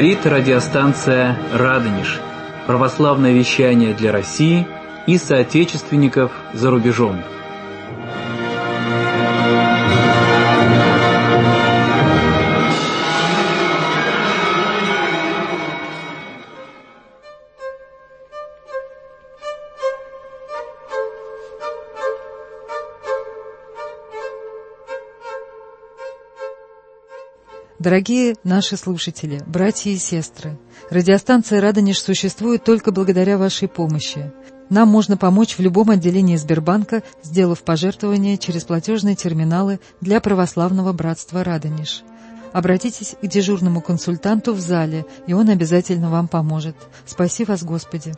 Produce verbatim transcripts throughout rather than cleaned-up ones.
Говорит радиостанция «Радонеж». Православное вещание для России и соотечественников за рубежом. Дорогие наши слушатели, братья и сестры, радиостанция «Радонеж» существует только благодаря вашей помощи. Нам можно помочь в любом отделении Сбербанка, сделав пожертвование через платежные терминалы для православного братства «Радонеж». Обратитесь к дежурному консультанту в зале, и он обязательно вам поможет. Спаси вас, Господи!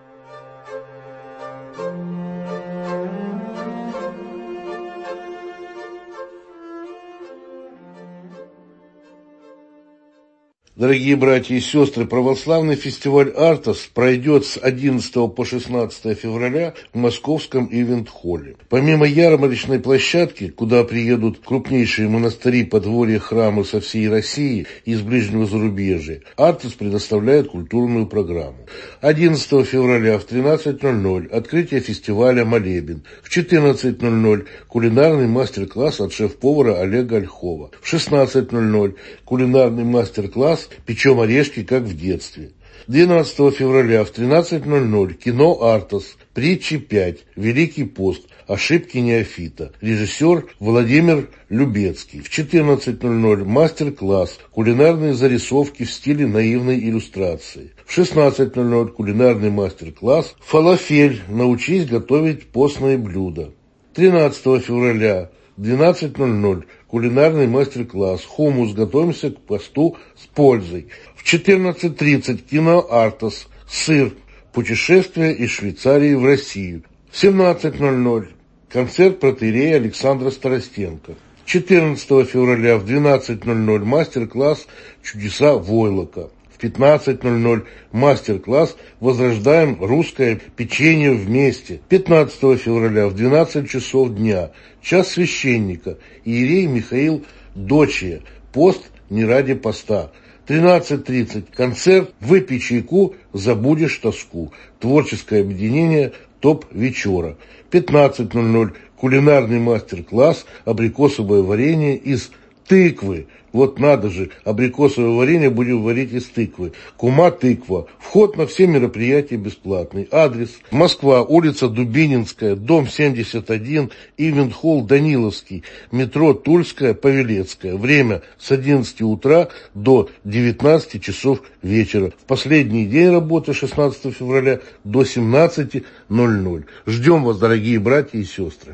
Дорогие братья и сестры, православный фестиваль «Артос» пройдет с одиннадцатого по шестнадцатое февраля в московском ивент-холле. Помимо ярмарочной площадки, куда приедут крупнейшие монастыри, подворья, храмы со всей России и из ближнего зарубежья, «Артос» предоставляет культурную программу. одиннадцатого февраля в тринадцать ноль ноль открытие фестиваля «Молебен». В четырнадцать ноль ноль кулинарный мастер-класс от шеф-повара Олега Ольхова. В шестнадцать ноль ноль кулинарный мастер-класс «Печем орешки, как в детстве». двенадцатого февраля в тринадцать ноль ноль кино «Артос», притчи пять, Великий пост, ошибки неофита, режиссер Владимир Любецкий. В четырнадцать ноль ноль мастер-класс, кулинарные зарисовки в стиле наивной иллюстрации. В шестнадцать ноль ноль кулинарный мастер-класс «Фалафель. Научись готовить постные блюда». тринадцатого февраля в двенадцать ноль ноль кулинарный мастер-класс «Хумус. Готовимся к посту с пользой». В четырнадцать тридцать кино «Артос. Сыр. Путешествие из Швейцарии в Россию». В семнадцать ноль ноль концерт протоиерея Александра Старостенко. четырнадцатого февраля в двенадцать ноль ноль мастер-класс «Чудеса войлока». В пятнадцать ноль ноль мастер-класс «Возрождаем русское печенье вместе». пятнадцатого февраля в двенадцать часов дня час священника, иерей Михаил Дочия, пост не ради поста. тринадцать тридцать концерт «Выпей чайку, забудешь тоску». Творческое объединение «Топ вечера». пятнадцать ноль ноль кулинарный мастер-класс «Абрикосовое варенье из тыквы». Вот надо же, абрикосовое варенье будем варить из тыквы. Кума тыква. Вход на все мероприятия бесплатный. Адрес: Москва, улица Дубининская, дом семьдесят один, ивент-холл Даниловский, метро Тульская, Павелецкая. Время с одиннадцати утра до девятнадцати часов вечера. В последний день работы, шестнадцатого февраля, до семнадцати ноль ноль. Ждем вас, дорогие братья и сестры.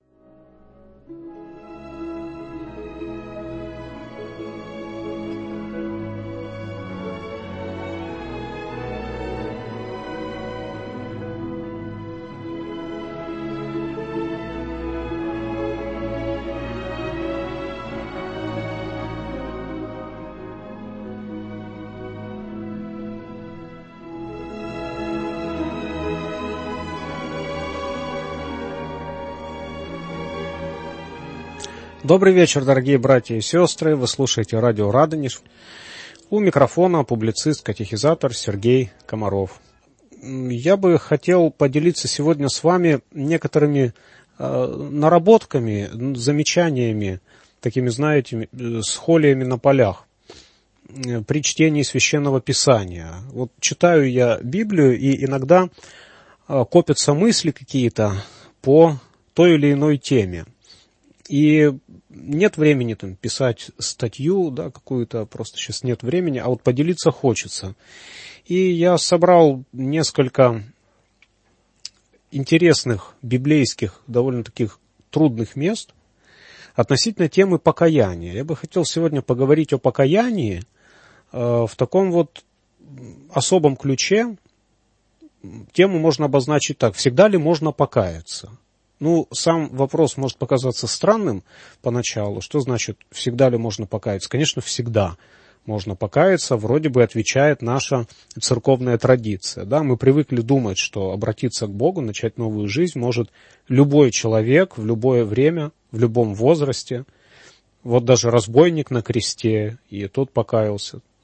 Добрый вечер, дорогие братья и сестры. Вы слушаете радио «Радонеж». У микрофона публицист-катехизатор Сергей Комаров. Я бы хотел поделиться сегодня с вами некоторыми э, наработками, замечаниями, такими, знаете, схолиями на полях э, при чтении Священного Писания. Вот читаю я Библию, и иногда э, копятся мысли какие-то по той или иной теме. И нет времени там писать статью, да, какую-то, просто сейчас нет времени, а вот поделиться хочется. И я собрал несколько интересных библейских, довольно таких трудных мест относительно темы покаяния. Я бы хотел сегодня поговорить о покаянии э, в таком вот особом ключе. Тему можно обозначить так: всегда ли можно покаяться? Ну, сам вопрос может показаться странным поначалу. Что значит, всегда ли можно покаяться? Конечно, всегда можно покаяться, вроде бы отвечает наша церковная традиция. Да? Мы привыкли думать, что обратиться к Богу, начать новую жизнь может любой человек в любое время, в любом возрасте. Вот даже разбойник на кресте, и тот покаялся.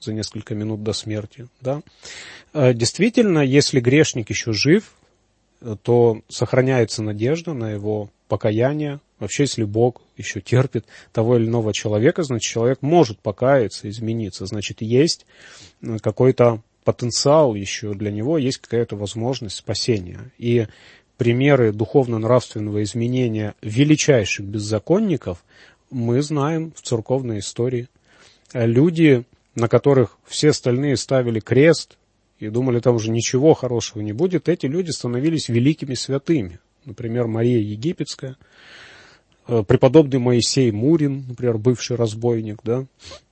за несколько минут до смерти. Да? Действительно, если грешник еще жив, то сохраняется надежда на его покаяние. Вообще, если Бог еще терпит того или иного человека, значит, человек может покаяться, измениться. Значит, есть какой-то потенциал еще для него, есть какая-то возможность спасения. И примеры духовно-нравственного изменения величайших беззаконников мы знаем в церковной истории. Люди, на которых все остальные ставили крест и думали, там уже ничего хорошего не будет, эти люди становились великими святыми. Например, Мария Египетская, преподобный Моисей Мурин, например, бывший разбойник, да,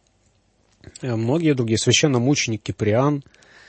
многие другие, священномученик Киприан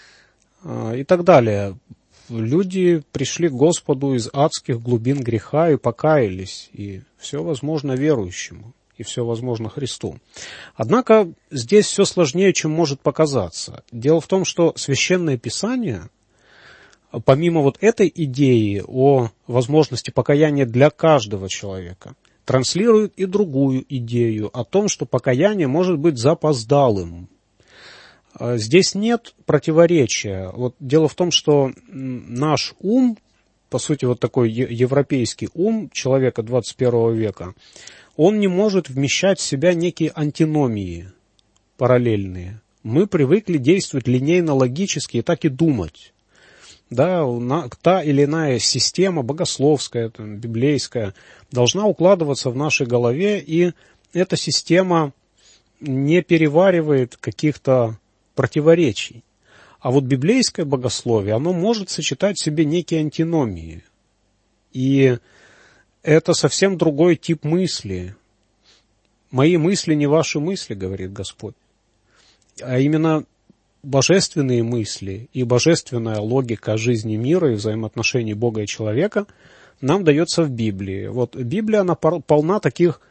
и так далее. Люди пришли к Господу из адских глубин греха и покаялись, и все возможно верующему, и все возможно Христу. Однако здесь все сложнее, чем может показаться. Дело в том, что Священное Писание, помимо вот этой идеи о возможности покаяния для каждого человека, транслирует и другую идею о том, что покаяние может быть запоздалым. Здесь нет противоречия. Вот дело в том, что наш ум, по сути, вот такой европейский ум человека двадцать первого века, он не может вмещать в себя некие антиномии параллельные. Мы привыкли действовать линейно-логически и так и думать. Да, та или иная система, богословская, там, библейская, должна укладываться в нашей голове, и эта система не переваривает каких-то противоречий. А вот библейское богословие, оно может сочетать в себе некие антиномии. И это совсем другой тип мысли. «Мои мысли не ваши мысли», говорит Господь. А именно божественные мысли и божественная логика жизни мира и взаимоотношений Бога и человека нам дается в Библии. Вот Библия, она полна таких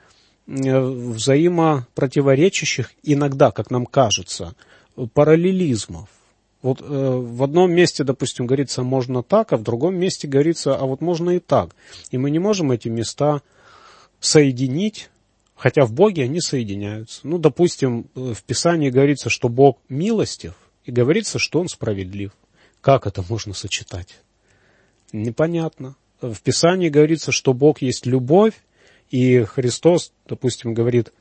взаимопротиворечащих, иногда, как нам кажется, параллелизмов. Вот э, в одном месте, допустим, говорится «можно так», а в другом месте говорится «а вот можно и так». И мы не можем эти места соединить, хотя в Боге они соединяются. Ну, допустим, в Писании говорится, что Бог милостив, и говорится, что Он справедлив. Как это можно сочетать? Непонятно. В Писании говорится, что Бог есть любовь, и Христос, допустим, говорит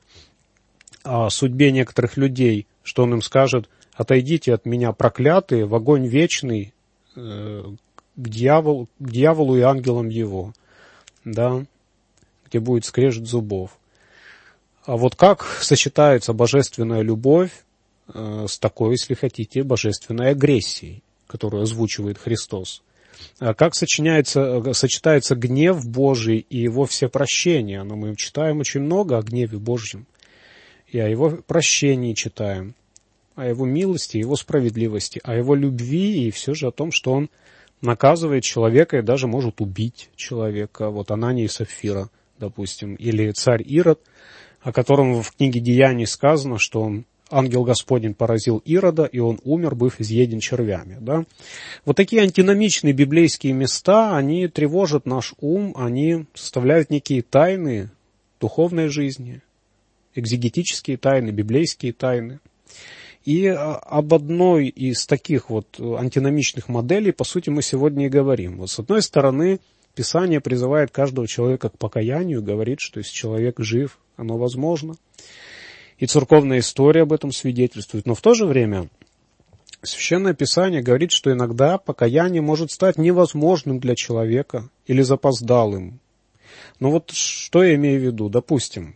о судьбе некоторых людей, что Он им скажет: «Отойдите от меня, проклятые, в огонь вечный, э, к, дьяволу, к дьяволу и ангелам его», да, где будет скрежет зубов. А вот как сочетается божественная любовь э, с такой, если хотите, божественной агрессией, которую озвучивает Христос? А как сочиняется, сочетается гнев Божий и его всепрощение? Но мы читаем очень много о гневе Божьем, и о его прощении читаем, о его милости, его справедливости, о его любви, и все же о том, что он наказывает человека и даже может убить человека. Вот Анания и Сапфира, допустим, или царь Ирод, о котором в книге Деяний сказано, что он, ангел Господень поразил Ирода, и он умер, быв изъеден червями. Да? Вот такие антиномичные библейские места, они тревожат наш ум, они составляют некие тайны духовной жизни, экзегетические тайны, библейские тайны. И об одной из таких вот антиномичных моделей, по сути, мы сегодня и говорим. Вот с одной стороны, Писание призывает каждого человека к покаянию, говорит, что если человек жив, оно возможно. И церковная история об этом свидетельствует. Но в то же время Священное Писание говорит, что иногда покаяние может стать невозможным для человека или запоздалым. Но вот что я имею в виду? Допустим,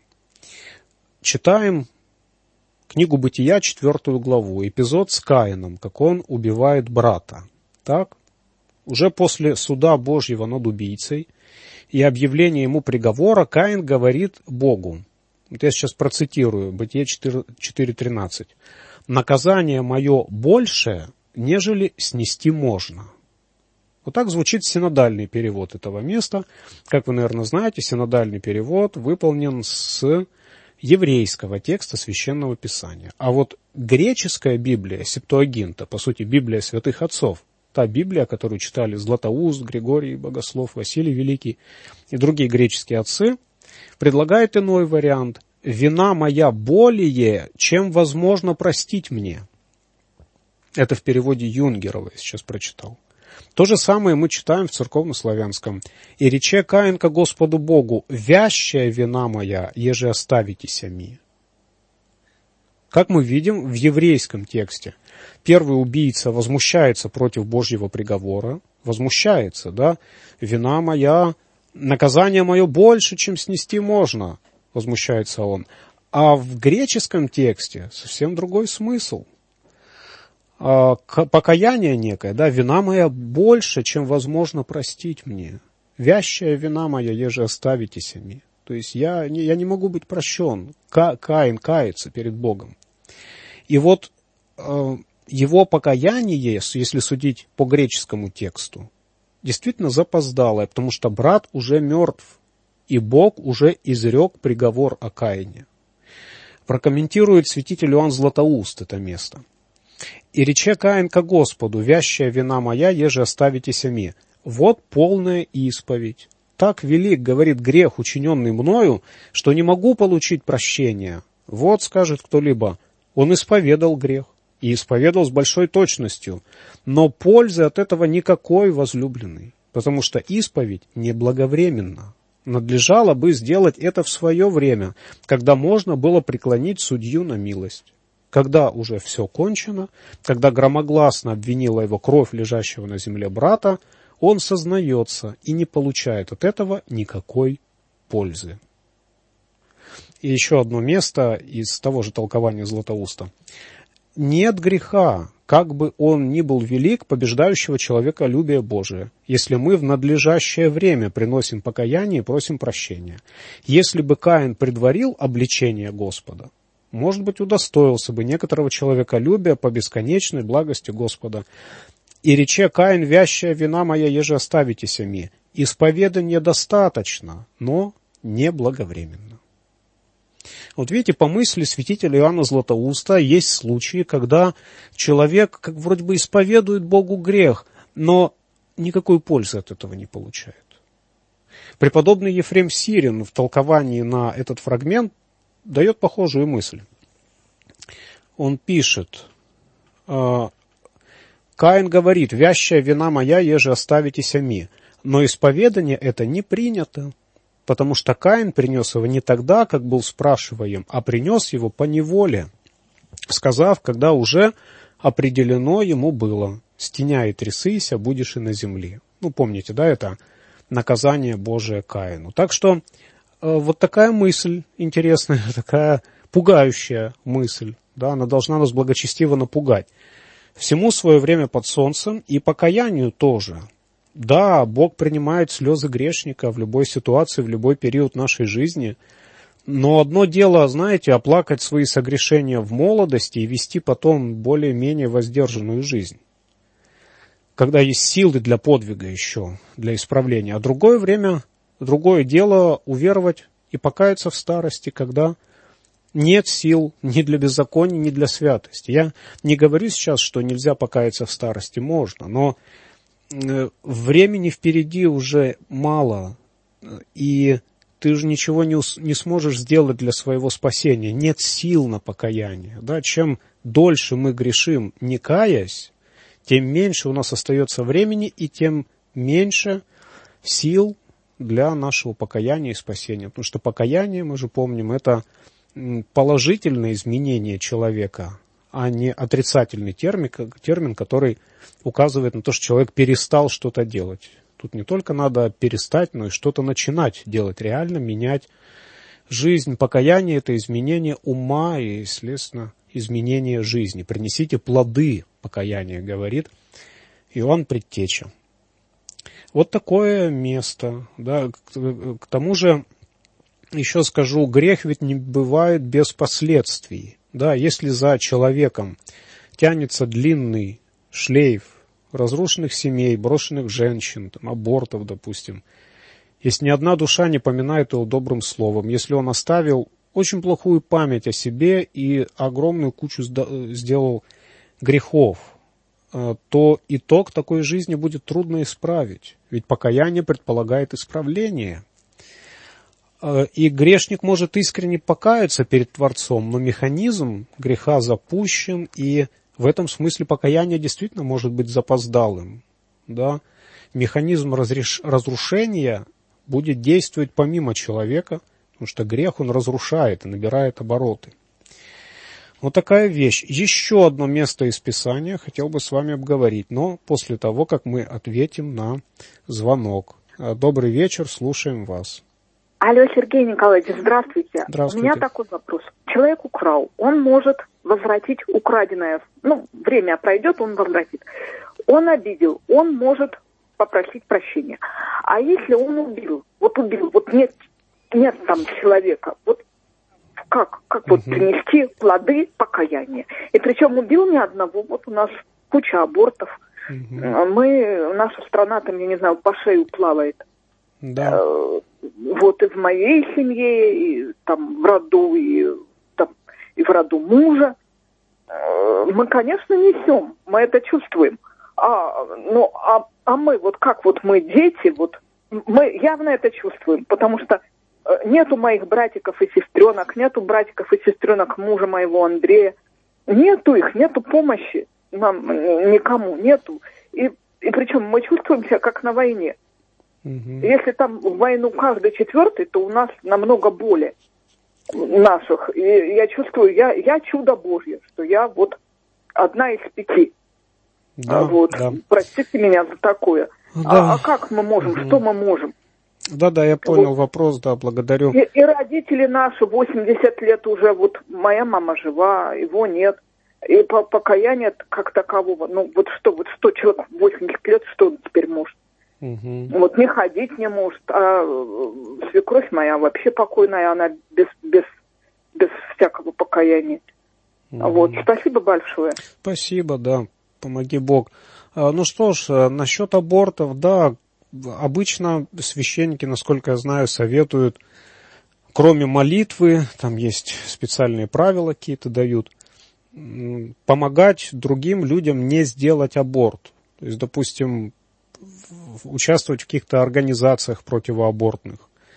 читаем книгу Бытия, четвертую главу, эпизод с Каином, как он убивает брата. Так? Уже после суда Божьего над убийцей и объявления ему приговора Каин говорит Богу. Вот я сейчас процитирую Бытие четыре тринадцать. «Наказание мое большее, нежели снести можно». Вот так звучит синодальный перевод этого места. Как вы, наверное, знаете, синодальный перевод выполнен с еврейского текста Священного Писания. А вот греческая Библия, Септуагинта, по сути, Библия святых отцов, та Библия, которую читали Златоуст, Григорий Богослов, Василий Великий и другие греческие отцы, предлагает иной вариант. «Вина моя более, чем возможно простить мне». Это в переводе Юнгерова я сейчас прочитал. То же самое мы читаем в церковнославянском. «И рече Каин ко Господу Богу, вящая вина моя, еже оставитеся ми». Как мы видим в еврейском тексте, первый убийца возмущается против Божьего приговора, возмущается, да, «Вина моя, наказание мое больше, чем снести можно», возмущается он. А в греческом тексте совсем другой смысл. Покаяние некое, да, «Вина моя больше, чем возможно простить мне». «Вящая вина моя, еже оставитеся ми». То есть я не, я не могу быть прощен. Ка, Каин кается перед Богом. И вот э, его покаяние, если судить по греческому тексту, действительно запоздалое, потому что брат уже мертв, и Бог уже изрек приговор о Каине. Прокомментирует святитель Иоанн Златоуст это место. «И рече Каин ко Господу, вящая вина моя, еже оставитеся ми». Вот полная исповедь. Так велик, говорит, грех, учиненный мною, что не могу получить прощения. Вот, скажет кто-либо, он исповедал грех, и исповедал с большой точностью, но пользы от этого никакой, возлюбленный, потому что исповедь неблаговременна. Надлежало бы сделать это в свое время, когда можно было преклонить судью на милость. Когда уже все кончено, когда громогласно обвинила его кровь лежащего на земле брата, он сознается и не получает от этого никакой пользы. И еще одно место из того же толкования Златоуста. «Нет греха, как бы он ни был велик, побеждающего человеколюбие Божие, если мы в надлежащее время приносим покаяние и просим прощения. Если бы Каин предварил обличение Господа, может быть, удостоился бы некоторого человеколюбия по бесконечной благости Господа. И рече Каин, вящая вина моя, еже оставитеся ми. Исповедание достаточно, но неблаговременно». Вот видите, по мысли святителя Иоанна Златоуста есть случаи, когда человек как вроде бы исповедует Богу грех, но никакой пользы от этого не получает. Преподобный Ефрем Сирин в толковании на этот фрагмент дает похожую мысль. Он пишет: «Каин говорит, вящая вина моя, еже оставитеся ми, но исповедание это не принято, потому что Каин принес его не тогда, как был спрашиваем, а принес его по неволе, сказав, когда уже определено ему было, стеня и трясыся, будешь и на земле». Ну, помните, да, это наказание Божие Каину. Так что э, вот такая мысль интересная, такая пугающая мысль, да, она должна нас благочестиво напугать. Всему свое время под солнцем, и покаянию тоже. Да, Бог принимает слезы грешника в любой ситуации, в любой период нашей жизни. Но одно дело, знаете, оплакать свои согрешения в молодости и вести потом более-менее воздержанную жизнь, когда есть силы для подвига еще, для исправления. А другое время, другое дело уверовать и покаяться в старости, когда нет сил ни для беззакония, ни для святости. Я не говорю сейчас, что нельзя покаяться в старости, можно, но времени впереди уже мало, и ты же ничего не, ус- не сможешь сделать для своего спасения. Нет сил на покаяние. Да? Чем дольше мы грешим, не каясь, тем меньше у нас остается времени, и тем меньше сил для нашего покаяния и спасения. Потому что покаяние, мы же помним, это положительное изменение человека, а не отрицательный термин, термин, который указывает на то, что человек перестал что-то делать. Тут не только надо перестать, но и что-то начинать делать, реально менять жизнь. Покаяние – это изменение ума и, следственно, изменение жизни. Принесите плоды покаяния, говорит Иоанн Предтеча. Вот такое место. Да. К тому же, еще скажу, грех ведь не бывает без последствий. Да, если за человеком тянется длинный шлейф разрушенных семей, брошенных женщин, там, абортов, допустим, если ни одна душа не поминает его добрым словом, если он оставил очень плохую память о себе и огромную кучу сделал грехов, то итог такой жизни будет трудно исправить. Ведь покаяние предполагает исправление. И грешник может искренне покаяться перед Творцом, но механизм греха запущен, и В этом смысле покаяние действительно может быть запоздалым. Да? Механизм разреш... разрушения будет действовать помимо человека, потому что грех, он разрушает и набирает обороты. Вот такая вещь. Еще одно место из Писания хотел бы с вами обговорить, но после того, как мы ответим на звонок. Добрый вечер, слушаем вас. Алло, Сергей Николаевич, здравствуйте. Здравствуйте. У меня такой вопрос. Человек украл, он может возвратить украденное, ну, время пройдет, он возвратит. Он обидел, он может попросить прощения. А если он убил, вот убил, вот нет, нет там человека, вот как, как вот Угу. принести плоды покаяния? И причем убил не одного, вот у нас куча абортов. Угу. Мы, наша страна там, я не знаю, по шею плавает. Да. Э, Вот и в моей семье, и там в роду, и, там, и в роду мужа. Э, Мы, конечно, несем, мы это чувствуем. А, ну, а, а мы, вот как вот мы дети, вот мы явно это чувствуем, потому что э, нету моих братиков и сестренок, нету братиков и сестренок мужа моего Андрея, нету их, нету помощи нам э, никому, нету. И, и причем мы чувствуем себя как на войне. Угу. Если там в войну каждый четвертый, то у нас намного более наших. И я чувствую, я, я чудо Божье, что я вот одна из пяти. Да, вот. да. Простите меня за такое. Да. А, а как мы можем? Угу. Что мы можем? Да, да, я понял Вот. вопрос, да, благодарю. И, и родители наши, восемьдесят лет уже, вот моя мама жива, его нет. И по покаяния как такового, ну вот что, вот что человек восемьдесят лет, что он теперь может? Угу. Вот не ходить не может, а свекровь моя вообще покойная, она без, без, без всякого покаяния. Угу. Вот, спасибо большое. Спасибо, да, помоги Бог. А, ну что ж, насчет абортов, да, обычно священники, насколько я знаю, советуют, кроме молитвы, там есть специальные правила какие-то дают, помогать другим людям не сделать аборт. То есть, допустим, участвовать в каких-то организациях противоабортных.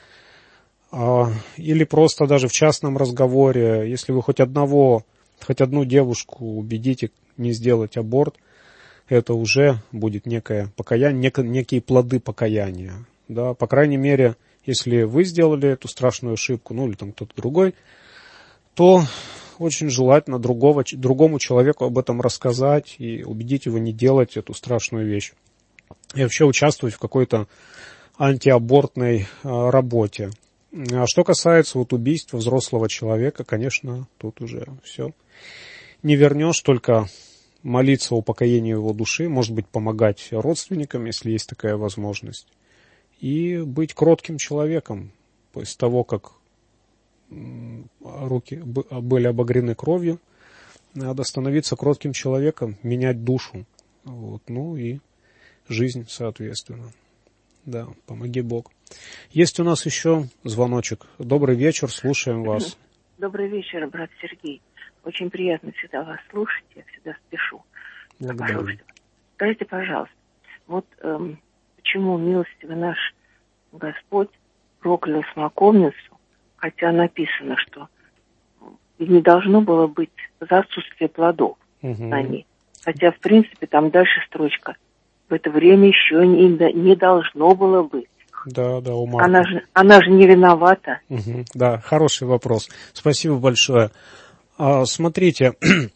Или просто даже в частном разговоре, если вы хоть одного, хоть одну девушку убедите не сделать аборт, это уже будет некое покаяние, нек- некие плоды покаяния. Да? По крайней мере, если вы сделали эту страшную ошибку, ну или там кто-то другой, то очень желательно другого, другому человеку об этом рассказать и убедить его не делать эту страшную вещь. И вообще участвовать в какой-то антиабортной а, работе. А что касается вот убийства взрослого человека, конечно, тут уже все. Не вернешь, только молиться о упокоении его души, может быть, помогать родственникам, если есть такая возможность. И быть кротким человеком. После того, как руки были обогрены кровью, надо становиться кротким человеком, менять душу. Вот, ну и жизнь, соответственно. Да, помоги Бог. Есть у нас еще звоночек. Добрый вечер, слушаем вас. Добрый вечер, брат Сергей. Очень приятно всегда вас слушать, я всегда спешу. Благодарю. Скажите, пожалуйста, вот эм, почему милостивый наш Господь проклял смоковницу, хотя написано, что не должно было быть за отсутствие плодов Угу. на ней. Хотя, в принципе, там дальше строчка. В это время еще не, не должно было быть. Да, да, у Марка. Она же, она же не виновата. Угу. Да, хороший вопрос. Спасибо большое. А, смотрите,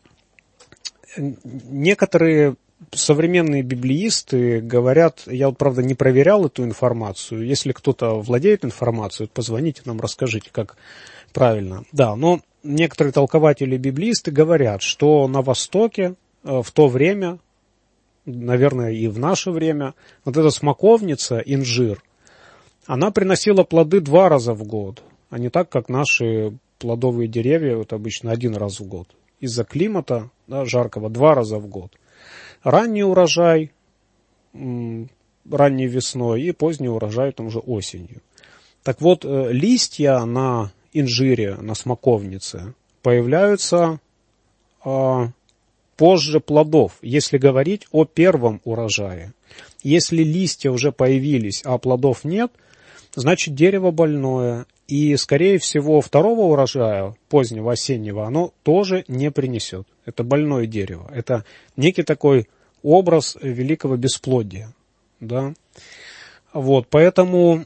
некоторые современные библеисты говорят, я вот, правда, не проверял эту информацию, если кто-то владеет информацией, позвоните нам, расскажите, как правильно. Да, но некоторые толкователи библеисты говорят, что на Востоке в то время, наверное, и в наше время, вот эта смоковница, инжир, она приносила плоды два раза в год, а не так, как наши плодовые деревья, вот обычно один раз в год. Из-за климата, да, жаркого, два раза в год. Ранний урожай м, ранней весной и поздний урожай там уже осенью. Так вот, э, листья на инжире, на смоковнице появляются э, позже плодов, если говорить о первом урожае. Если листья уже появились, а плодов нет, значит дерево больное. И, скорее всего, второго урожая, позднего осеннего, оно тоже не принесет. Это больное дерево. Это некий такой образ великого бесплодия. Да? Вот, поэтому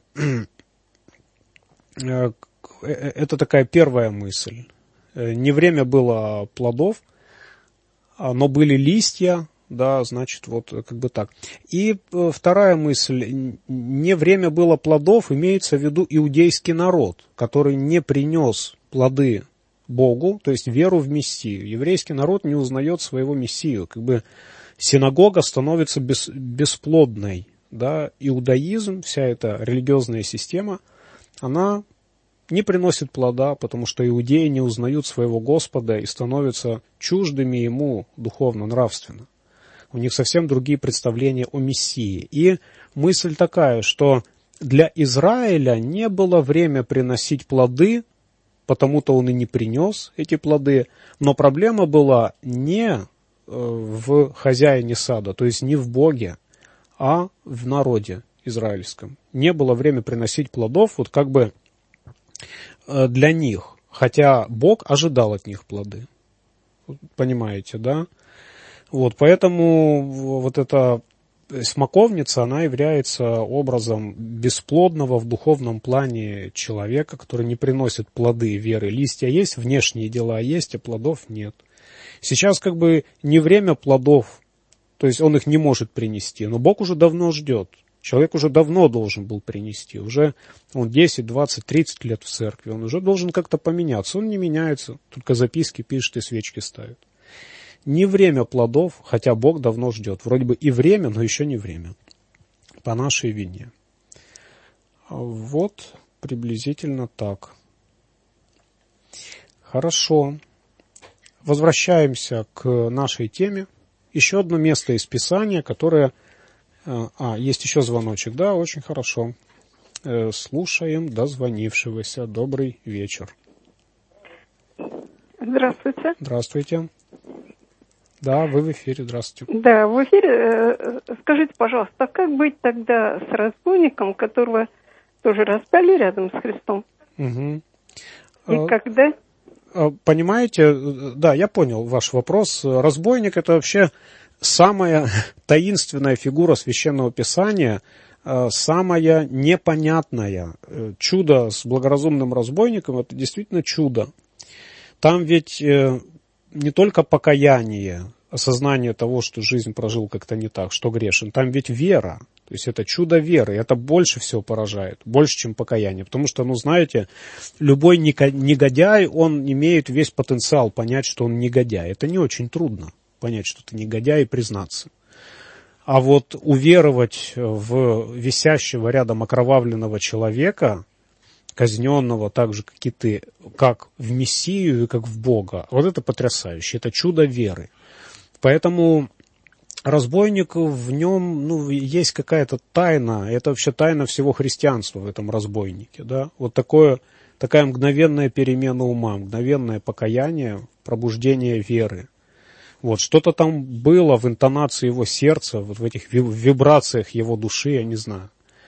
это такая первая мысль. Не время было плодов, но были листья. Да, значит, вот как бы так. И вторая мысль. Не время было плодов, имеется в виду иудейский народ, который не принес плоды Богу, то есть веру в Мессию. Еврейский народ не узнает своего Мессию. Как бы синагога становится бес, бесплодной. Да? Иудаизм, вся эта религиозная система, она не приносит плода, потому что иудеи не узнают своего Господа и становятся чуждыми ему духовно-нравственно. У них совсем другие представления о Мессии. И мысль такая, что для Израиля не было время приносить плоды, потому-то он и не принес эти плоды, но проблема была не в хозяине сада, то есть не в Боге, а в народе израильском. Не было время приносить плодов, вот как бы для них, хотя Бог ожидал от них плоды. Понимаете, да? Вот, поэтому вот эта смоковница, она является образом бесплодного в духовном плане человека, который не приносит плоды веры. Листья есть, внешние дела есть, а плодов нет. Сейчас как бы не время плодов, то есть он их не может принести, но Бог уже давно ждет. Человек уже давно должен был принести, уже он десять, двадцать, тридцать лет в церкви, он уже должен как-то поменяться. Он не меняется, только записки пишет и свечки ставит. Не время плодов, хотя Бог давно ждет. Вроде бы и время, но еще не время. По нашей вине. Вот приблизительно так. Хорошо. Возвращаемся к нашей теме. Еще одно место из Писания, которое... А, есть еще звоночек. Да, очень хорошо. Слушаем дозвонившегося. Добрый вечер. Здравствуйте. Здравствуйте. Да, вы в эфире, здравствуйте. Да, в эфире. Скажите, пожалуйста, а как быть тогда с разбойником, которого тоже распяли рядом с Христом? Угу. И а, когда? Понимаете, да, я понял ваш вопрос. Разбойник — это вообще самая таинственная фигура Священного Писания, самая непонятная. Чудо с благоразумным разбойником — это действительно чудо. Там ведь... не только покаяние, осознание того, что жизнь прожил как-то не так, что грешен. Там ведь вера. То есть это чудо веры. Это больше всего поражает. Больше, чем покаяние. Потому что, ну, знаете, любой негодяй, он имеет весь потенциал понять, что он негодяй. Это не очень трудно понять, что ты негодяй, и признаться. А вот уверовать в висящего рядом окровавленного человека, казненного так же, как и ты, как в Мессию и как в Бога. Вот это потрясающе, это чудо веры. Поэтому разбойник, в нем, ну, есть какая-то тайна, это вообще тайна всего христианства в этом разбойнике. Да? Вот такое, такая мгновенная перемена ума, мгновенное покаяние, пробуждение веры. Вот, что-то там было в интонации его сердца, вот в этих вибрациях его души, я не знаю.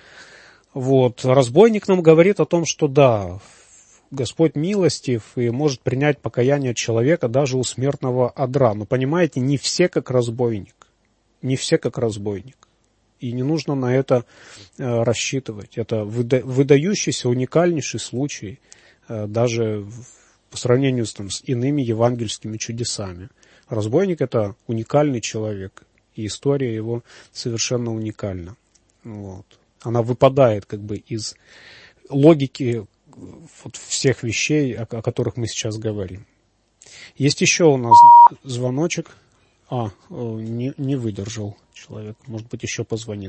Вот. Разбойник нам говорит о том, что да, Господь милостив и может принять покаяние человека даже у смертного одра. Но понимаете, не все как разбойник. Не все как разбойник. И не нужно на это э, рассчитывать. Это выда- выдающийся, уникальнейший случай, э, даже в, по сравнению с, там, с иными евангельскими чудесами. Разбойник — это уникальный человек. И история его совершенно уникальна. Вот. Она выпадает как бы из логики вот всех вещей, о, о которых мы сейчас говорим. Есть еще у нас звоночек. А, не, не выдержал человек. Может быть, еще позвонит.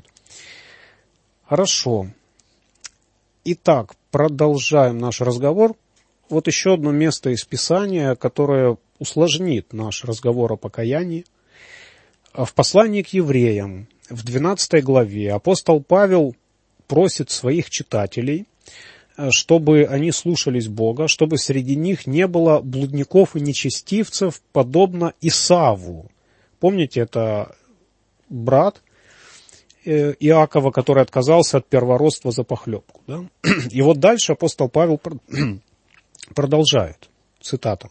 Хорошо. Итак, продолжаем наш разговор. Вот еще одно место из Писания, которое усложнит наш разговор о покаянии. В послании к евреям, в двенадцатой главе, апостол Павел просит своих читателей, чтобы они слушались Бога, чтобы среди них не было блудников и нечестивцев, подобно Исаву. Помните, это брат Иакова, который отказался от первородства за похлебку. Да? И вот дальше апостол Павел продолжает, цитата,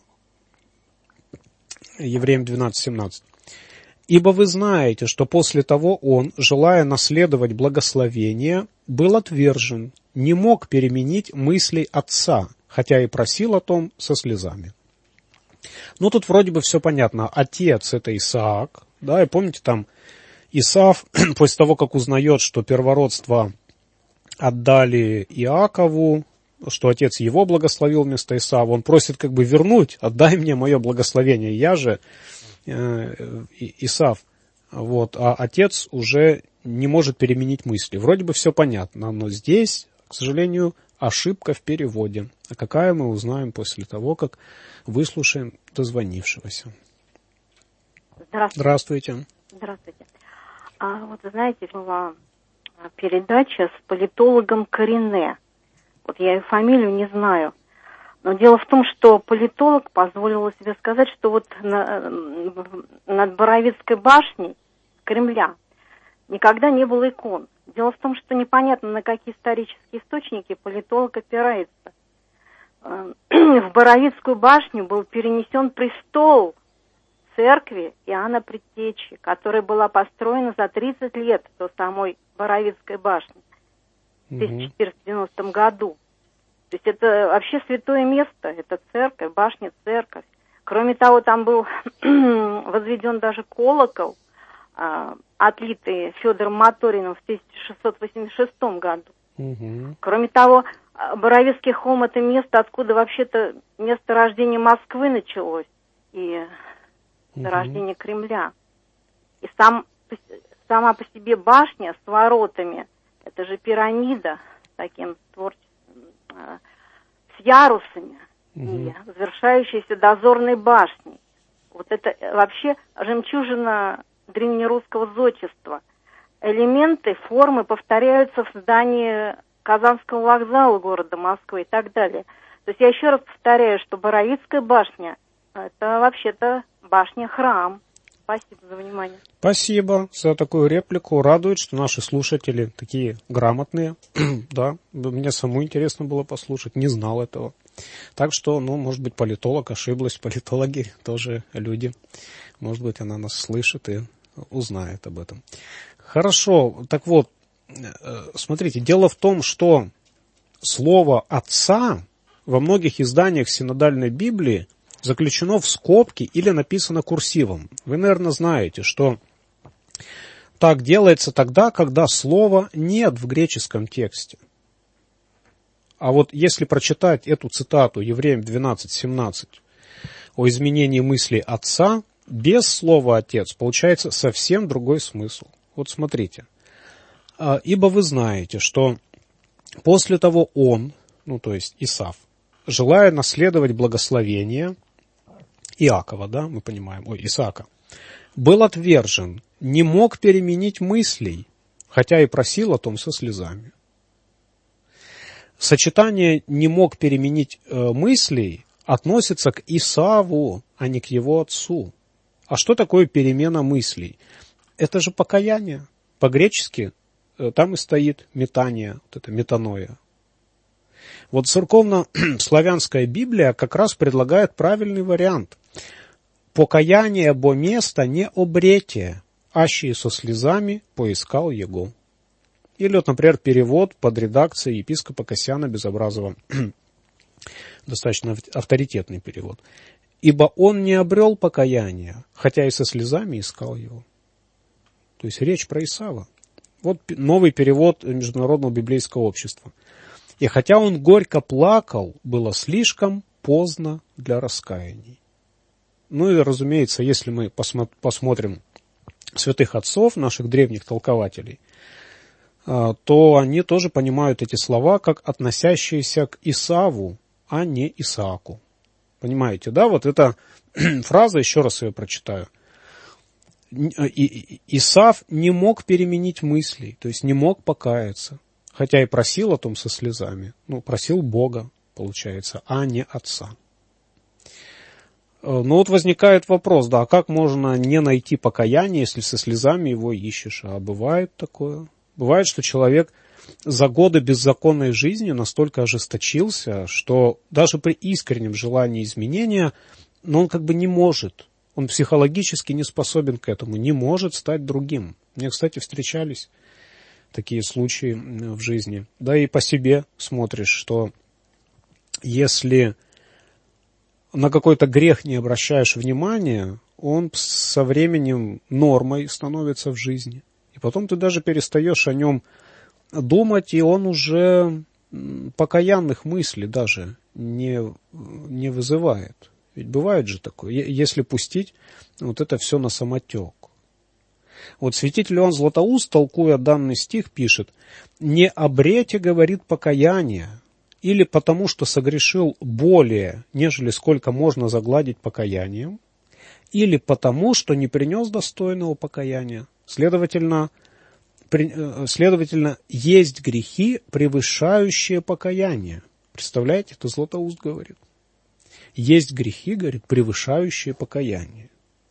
Евреям двенадцать семнадцать. «Ибо вы знаете, что после того он, желая наследовать благословение, был отвержен, не мог переменить мыслей отца, хотя и просил о том со слезами». Ну, тут вроде бы все понятно. Отец — это Исаак, да, и помните, там Исав, после того, как узнает, что первородство отдали Иакову, что отец его благословил вместо Исава, он просит как бы вернуть, отдай мне мое благословение, я же э, Исав, вот, а отец уже не может переменить мысли. Вроде бы все понятно, но здесь, к сожалению, ошибка в переводе. А какая, мы узнаем после того, как выслушаем дозвонившегося. Здравствуйте. Здравствуйте. Здравствуйте. А вот, знаете, была передача с политологом Корине. Вот я ее фамилию не знаю. Но дело в том, что политолог позволил себе сказать, что вот на, над Боровицкой башней Кремля никогда не было икон. Дело в том, что непонятно, на какие исторические источники политолог опирается. В Боровицкую башню был перенесен престол церкви Иоанна Предтечи, которая была построена за тридцать лет до самой Боровицкой башни в тысяча четыреста девяностом году. То есть это вообще святое место, это церковь, башня церковь. Кроме того, там был возведен даже колокол, отлитый Федором Моториным в тысяча шестьсот восемьдесят шестом году. Угу. Кроме того, Боровицкий холм — это место, откуда вообще-то место рождения Москвы началось, и угу. рождение Кремля. И сам, сама по себе башня с воротами, это же пирамида с таким творчеством, с ярусами, угу. и завершающейся дозорной башней. Вот это вообще жемчужина древнерусского зодчества. Элементы, формы повторяются в здании Казанского вокзала города Москвы и так далее. То есть я еще раз повторяю, что Боровицкая башня — это вообще-то башня-храм. Спасибо за внимание. Спасибо за такую реплику. Радует, что наши слушатели такие грамотные. Да, мне самому интересно было послушать, не знал этого. Так что, ну, может быть, политолог ошиблась, политологи тоже люди. Может быть, она нас слышит и узнает об этом. Хорошо, так вот, смотрите, дело в том, что слово «отца» во многих изданиях синодальной Библии заключено в скобки или написано курсивом. Вы, наверное, знаете, что так делается тогда, когда слова нет в греческом тексте. А вот если прочитать эту цитату Евреям двенадцать семнадцать о изменении мысли отца, без слова «отец» получается совсем другой смысл. Вот смотрите. «Ибо вы знаете, что после того он, ну то есть Исав, желая наследовать благословение Иакова, да, мы понимаем, ой, Исаака, был отвержен, не мог переменить мыслей, хотя и просил о том со слезами». Сочетание «не мог переменить э, мыслей» относится к Исаву, а не к его отцу. А что такое перемена мыслей? Это же покаяние. По-гречески э, там и стоит метание, вот это метаноя. Вот церковно-славянская Библия как раз предлагает правильный вариант. «Покаяние бо место не обрете, аще со слезами поискал его». Или вот, например, перевод под редакцией епископа Кассиана Безобразова. Достаточно авторитетный перевод. «Ибо он не обрел покаяния, хотя и со слезами искал его». То есть речь про Исава. Вот новый перевод Международного библейского общества. «И хотя он горько плакал, было слишком поздно для раскаяний». Ну и, разумеется, если мы посмотрим святых отцов, наших древних толкователей, то они тоже понимают эти слова как относящиеся к Исаву, а не Исааку. Понимаете, да? Вот эта фраза, еще раз ее прочитаю. Исав не мог переменить мыслей, то есть не мог покаяться, хотя и просил о том со слезами. Ну, просил Бога, получается, а не отца. Но вот возникает вопрос, да, а как можно не найти покаяние, если со слезами его ищешь? А бывает такое. Бывает, что человек за годы беззаконной жизни настолько ожесточился, что даже при искреннем желании изменения, но он как бы не может. Он психологически не способен к этому, не может стать другим. Мне, кстати, встречались такие случаи в жизни. Да и по себе смотришь, что если на какой-то грех не обращаешь внимания, он со временем нормой становится в жизни. И потом ты даже перестаешь о нем думать, и он уже покаянных мыслей даже не, не вызывает. Ведь бывает же такое, если пустить вот это все на самотек. Вот святитель Иоанн Златоуст, толкуя данный стих, пишет: «Не обрете, говорит, покаяние, или потому что согрешил более, нежели сколько можно загладить покаянием, или потому что не принес достойного покаяния». Следовательно, при, следовательно, есть грехи, превышающие покаяние. Представляете, это Златоуст говорит. Есть грехи, говорит, превышающие покаяние.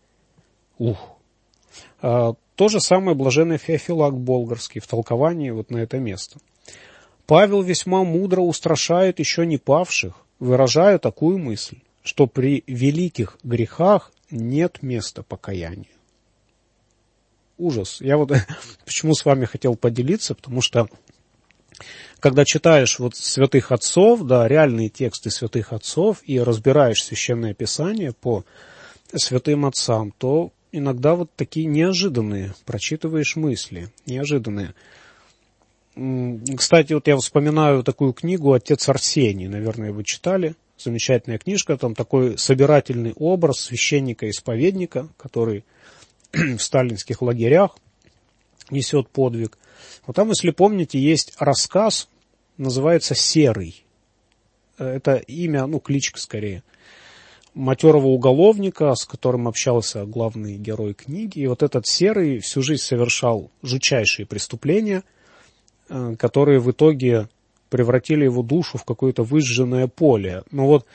Ух. А, то же самое блаженный Феофилакт Болгарский в толковании вот на это место. Павел весьма мудро устрашает еще не павших, выражая такую мысль, что при великих грехах нет места покаяния. Ужас. Я вот почему с вами хотел поделиться, потому что когда читаешь вот святых отцов, да, реальные тексты святых отцов и разбираешь Священное Писание по святым отцам, то иногда вот такие неожиданные прочитываешь мысли, неожиданные. Кстати, вот я вспоминаю такую книгу «Отец Арсений», наверное, вы читали, замечательная книжка, там такой собирательный образ священника-исповедника, который в сталинских лагерях несет подвиг. Вот там, если помните, есть рассказ, называется «Серый». Это имя, ну, кличка скорее, матерого уголовника, с которым общался главный герой книги. И вот этот Серый всю жизнь совершал жутчайшие преступления, которые в итоге превратили его душу в какое-то выжженное поле. Но вот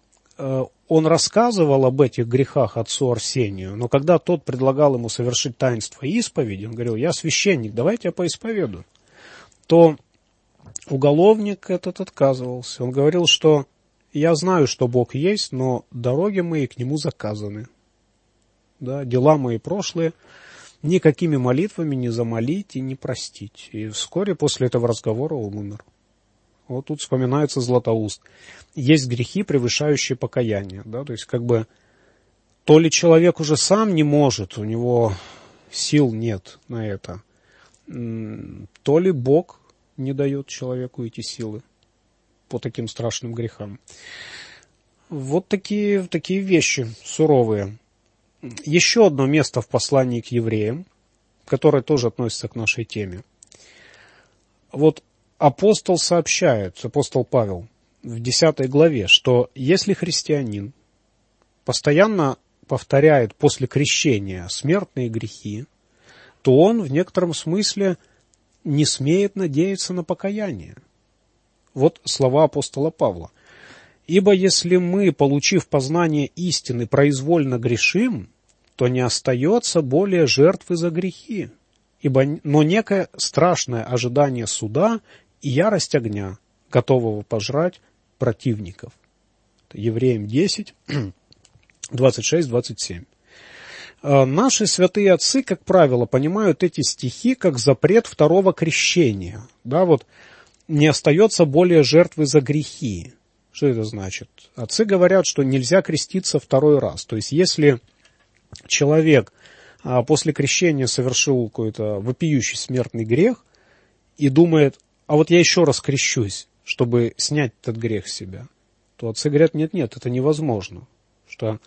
он рассказывал об этих грехах отцу Арсению, но когда тот предлагал ему совершить таинство исповеди, он говорил: я священник, давайте я поисповедую, то уголовник этот отказывался. Он говорил, что я знаю, что Бог есть, но дороги мои к Нему заказаны. Да, дела мои прошлые никакими молитвами не замолить и не простить. И вскоре после этого разговора он умер. Вот тут вспоминается Златоуст. Есть грехи, превышающие покаяние. Да? То есть как бы то ли человек уже сам не может, у него сил нет на это, то ли Бог не дает человеку эти силы по таким страшным грехам. Вот такие, такие вещи суровые. Еще одно место в послании к евреям, которое тоже относится к нашей теме. Вот апостол сообщает, апостол Павел, в десятой главе, что если христианин постоянно повторяет после крещения смертные грехи, то он в некотором смысле не смеет надеяться на покаяние. Вот слова апостола Павла. «Ибо если мы, получив познание истины, произвольно грешим, то не остается более жертвы за грехи, ибо, но некое страшное ожидание суда и ярость огня, готового пожрать противников». Это Евреям десять, двадцать шесть двадцать семь. Наши святые отцы, как правило, понимают эти стихи как запрет второго крещения. Да, вот не остается более жертвы за грехи. Что это значит? Отцы говорят, что нельзя креститься второй раз. То есть, если человек после крещения совершил какой-то вопиющий смертный грех и думает: а вот я еще раз крещусь, чтобы снять этот грех с себя, то отцы говорят: нет-нет, это невозможно. Что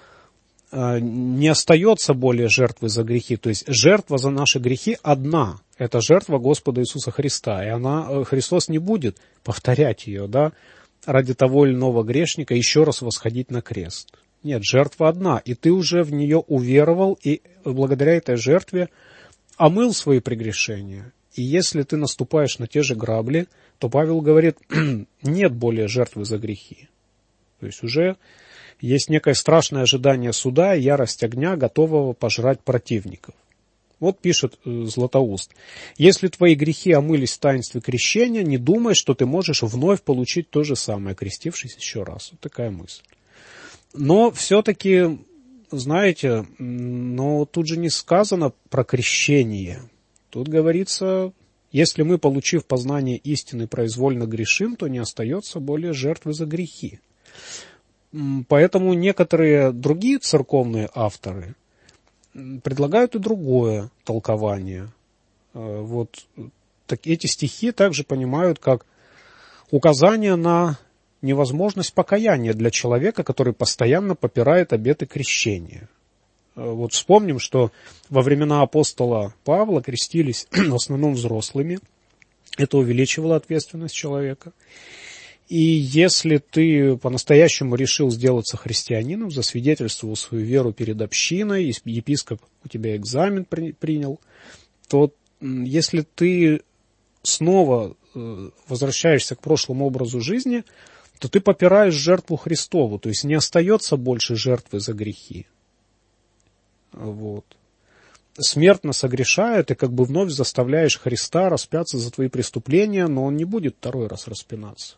не остается более жертвы за грехи. То есть жертва за наши грехи одна. Это жертва Господа Иисуса Христа. И она, Христос не будет повторять ее, да, ради того или иного грешника еще раз восходить на крест. Нет, жертва одна. И ты уже в нее уверовал, и благодаря этой жертве омыл свои прегрешения. И если ты наступаешь на те же грабли, то Павел говорит: нет более жертвы за грехи. То есть уже Есть некое страшное ожидание суда и ярость огня, готового пожрать противников. Вот пишет э, Златоуст. Если твои грехи омылись в таинстве крещения, не думай, что ты можешь вновь получить то же самое, крестившись еще раз. Вот такая мысль. Но все-таки, знаете, но тут же не сказано про крещение. Тут говорится, если мы, получив познание истины, произвольно грешим, то не остается более жертвы за грехи. Поэтому некоторые другие церковные авторы предлагают и другое толкование. Вот так, эти стихи также понимают как указание на невозможность покаяния для человека, который постоянно попирает обеты крещения. Вот вспомним, что во времена апостола Павла крестились в основном взрослыми. Это увеличивало ответственность человека. И если ты по-настоящему решил сделаться христианином, засвидетельствовал свою веру перед общиной, епископ у тебя экзамен при, принял, то если ты снова возвращаешься к прошлому образу жизни, то ты попираешь жертву Христову, то есть не остается больше жертвы за грехи. Вот. Смертно согрешая, ты как бы вновь заставляешь Христа распяться за твои преступления, но он не будет второй раз распинаться.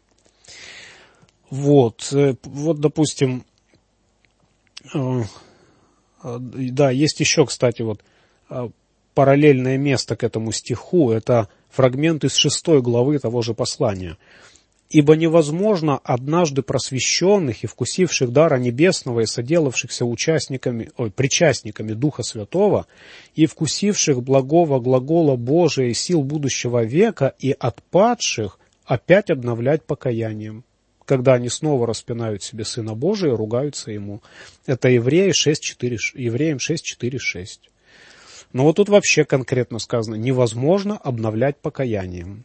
Вот, вот, допустим, да, есть еще, кстати, вот параллельное место к этому стиху, это фрагмент из шестой главы того же послания. «Ибо невозможно однажды просвещенных и вкусивших дара небесного и соделавшихся участниками, ой, причастниками Духа Святого и вкусивших благого глагола Божия и сил будущего века и отпадших опять обновлять покаянием, когда они снова распинают себе Сына Божия и ругаются Ему». Это Евреи шесть, четыре, Евреям шесть, четыре, шесть. Но вот тут вообще конкретно сказано, невозможно обновлять покаянием.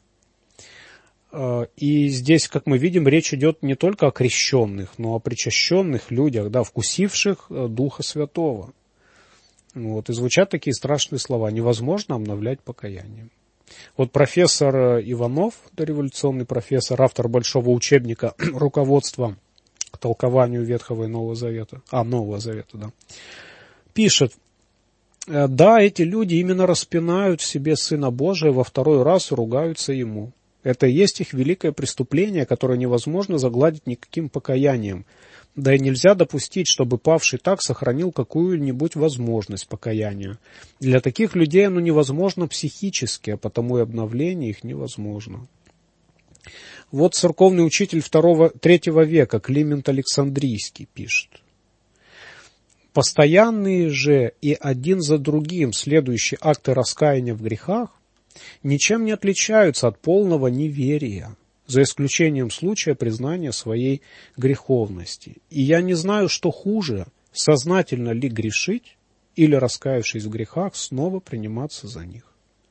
И здесь, как мы видим, речь идет не только о крещенных, но о причащенных людях, да, вкусивших Духа Святого. Вот, и звучат такие страшные слова. Невозможно обновлять покаяние. Вот профессор Иванов, дореволюционный профессор, автор большого учебника «Руководство к толкованию Ветхого и Нового Завета», а, Нового Завета, да, пишет, да, эти люди именно распинают в себе Сына Божия во второй раз и ругаются Ему. Это и есть их великое преступление, которое невозможно загладить никаким покаянием. Да и нельзя допустить, чтобы павший так сохранил какую-нибудь возможность покаяния. Для таких людей оно невозможно психически, а потому и обновление их невозможно. Вот церковный учитель второго, третьего века Климент Александрийский пишет. Постоянные же и один за другим следующие акты раскаяния в грехах ничем не отличаются от полного неверия, за исключением случая признания своей греховности. И я не знаю, что хуже, сознательно ли грешить или, раскаявшись в грехах, снова приниматься за них.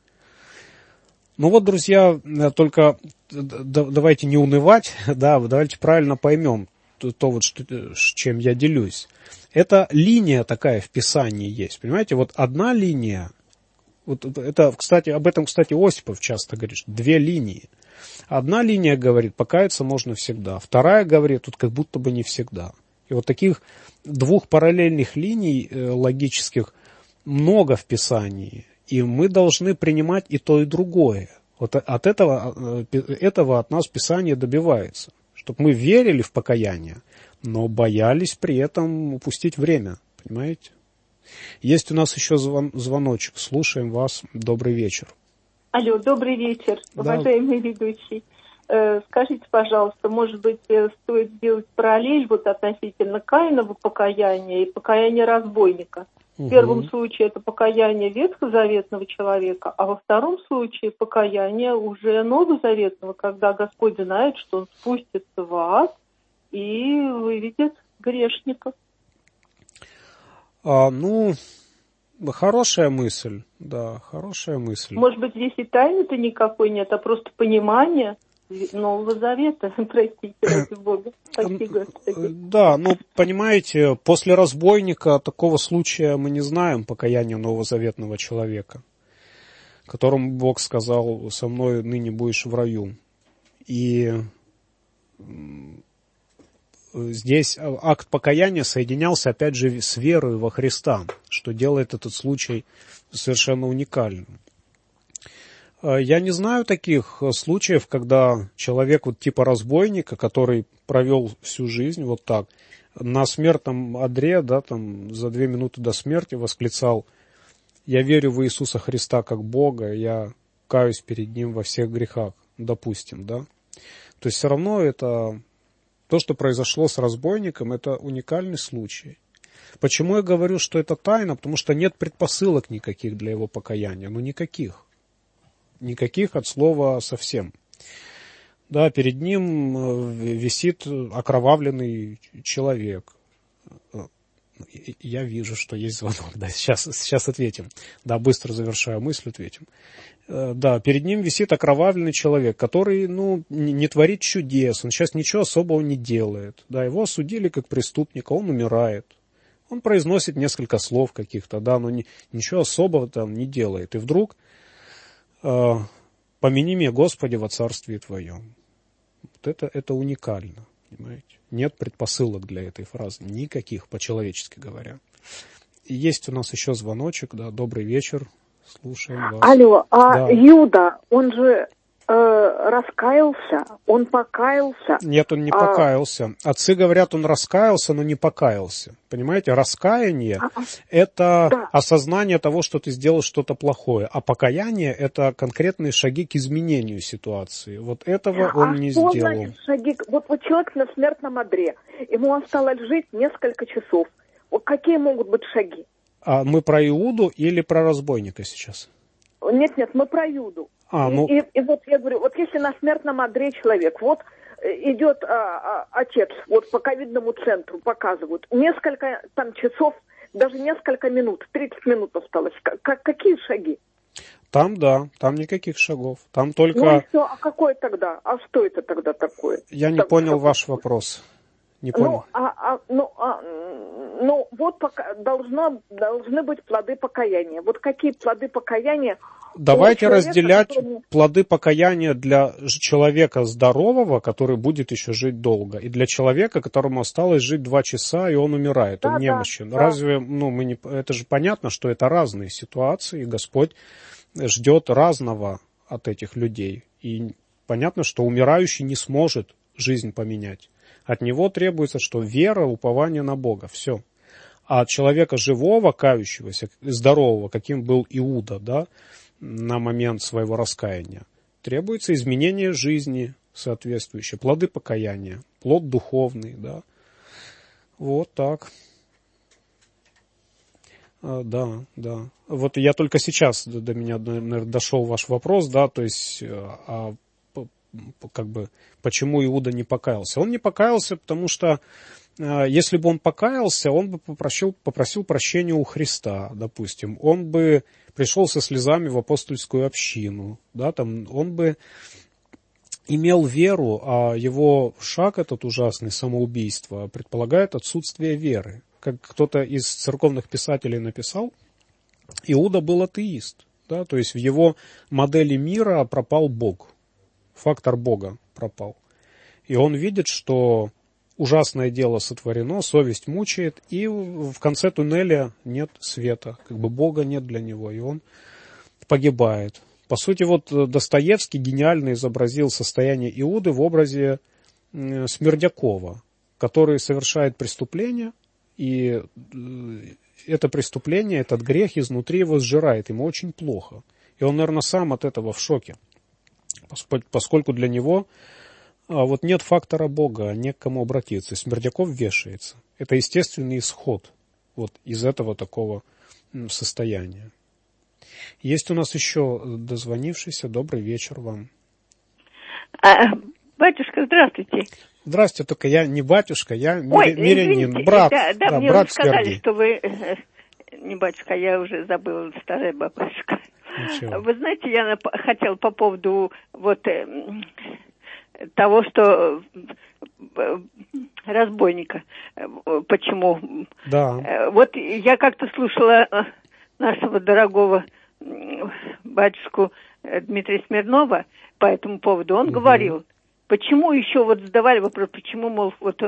Ну вот, друзья, только давайте не унывать, да, давайте правильно поймем то, то вот, что, чем я делюсь. Это линия такая в Писании есть, понимаете? Вот одна линия, вот это, кстати, об этом, кстати, Осипов часто говорит, две линии. Одна линия говорит, покаяться можно всегда, вторая говорит, тут как будто бы не всегда. И вот таких двух параллельных линий э, логических много в Писании, и мы должны принимать и то, и другое. Вот от этого, э, этого от нас Писание добивается, чтобы мы верили в покаяние, но боялись при этом упустить время, понимаете? Есть у нас еще звон, звоночек. Слушаем вас. Добрый вечер. Алло, добрый вечер, Да. уважаемый ведущий. Э, скажите, пожалуйста, может быть, стоит сделать параллель вот относительно Каинова покаяния и покаяния разбойника? Угу. В первом случае это покаяние ветхозаветного человека, а во втором случае покаяние уже новозаветного, когда Господь знает, что Он спустится в ад и выведет грешников. А, ну, хорошая мысль, да, хорошая мысль. Может быть, здесь и тайны-то никакой нет, а просто понимание Нового Завета, простите, ради Бога, спаси Господи. Да, ну, понимаете, после разбойника такого случая мы не знаем покаяния новозаветного человека, которому Бог сказал, со мной ныне будешь в раю. И здесь акт покаяния соединялся, опять же, с верой во Христа, что делает этот случай совершенно уникальным. Я не знаю таких случаев, когда человек вот типа разбойника, который провел всю жизнь вот так, на смертном одре, да, там, за две минуты до смерти восклицал: «Я верю в Иисуса Христа как Бога, я каюсь перед Ним во всех грехах», допустим, да. То есть все равно это, то, что произошло с разбойником, это уникальный случай. Почему я говорю, что это тайна? Потому что нет предпосылок никаких для его покаяния, ну никаких. Никаких от слова совсем. Да, перед ним висит окровавленный человек. Я вижу, что есть звонок. Да, сейчас, сейчас ответим. Да, быстро завершаю мысль, ответим. Да, перед ним висит окровавленный человек, который, ну, не творит чудес, он сейчас ничего особого не делает. Да, его осудили как преступника, он умирает. Он произносит несколько слов каких-то, да, но не, ничего особого там не делает. И вдруг э, «помяни меня, Господи, во царстве Твоем». Вот это, это уникально, понимаете? Нет предпосылок для этой фразы, никаких, по-человечески говоря. И есть у нас еще звоночек, да, добрый вечер, слушаем вас. Алло, а да. Иуда, он же э, раскаялся, он покаялся? Нет, он не а... покаялся. Отцы говорят, он раскаялся, но не покаялся. Понимаете, раскаяние а, – это да. осознание того, что ты сделал что-то плохое, а покаяние – это конкретные шаги к изменению ситуации. Вот этого он а не что сделал. Значит, шаги? Вот, вот человек на смертном одре, ему осталось жить несколько часов. Вот какие могут быть шаги? А мы про Иуду или про разбойника сейчас? Нет, нет, мы про Иуду. А, и, ну... и, и вот я говорю, вот если на смертном одре человек, вот идет а, а, отец, вот по ковидному центру показывают, несколько там часов, даже несколько минут, тридцать минут осталось. Как, какие шаги? Там, да, там никаких шагов. Там только... Ну и все, а какое тогда? А что это тогда такое? Я не так, понял что... ваш вопрос. Не понял. Ну, а, а, ну, а, ну вот пока должно, должны быть плоды покаяния. Вот какие плоды покаяния? Давайте человека, разделять которому... плоды покаяния для человека здорового, который будет еще жить долго, и для человека, которому осталось жить два часа, и он умирает, да, он немощен. Да, Разве, ну, мы не, это же понятно, что это разные ситуации, и Господь ждет разного от этих людей. И понятно, что умирающий не сможет жизнь поменять. От него требуется, что вера, упование на Бога, все. А от человека живого, кающегося, здорового, каким был Иуда, да, на момент своего раскаяния, требуется изменение жизни соответствующее, плоды покаяния, плод духовный, да. Вот так. А, да, да. Вот я только сейчас до меня, наверное, дошел ваш вопрос, да, то есть, а, как бы, почему Иуда не покаялся? Он не покаялся, потому что если бы он покаялся, он бы попросил, попросил прощения у Христа, допустим. Он бы пришел со слезами в апостольскую общину, да, там, он бы имел веру, а его шаг этот ужасный, самоубийство, предполагает отсутствие веры. Как кто-то из церковных писателей написал, Иуда был атеист, да, то есть в его модели мира пропал Бог, фактор Бога пропал. И он видит, что ужасное дело сотворено, совесть мучает, и в конце туннеля нет света, как бы Бога нет для него, и он погибает. По сути, вот Достоевский гениально изобразил состояние Иуды в образе Смердякова, который совершает преступление, и это преступление, этот грех изнутри его сжирает, ему очень плохо. И он, наверное, сам от этого в шоке, поскольку для него вот нет фактора Бога, не к кому обратиться. Смердяков вешается. Это естественный исход вот из этого такого состояния. Есть у нас еще дозвонившийся. Добрый вечер вам. А, батюшка, здравствуйте. Здравствуйте, только я не батюшка, я Ой, мирянин, извините, брат. Да, да, да, мне брат уже сказали, Сергей. что вы не батюшка, я уже забыла, старая бабушка. Ничего. Вы знаете, я хотела по поводу вот того, что разбойника, почему. Да. Вот я как-то слушала нашего дорогого батюшку Дмитрия Смирнова по этому поводу. Он угу. говорил, почему еще вот задавали вопрос, почему, мол, вот он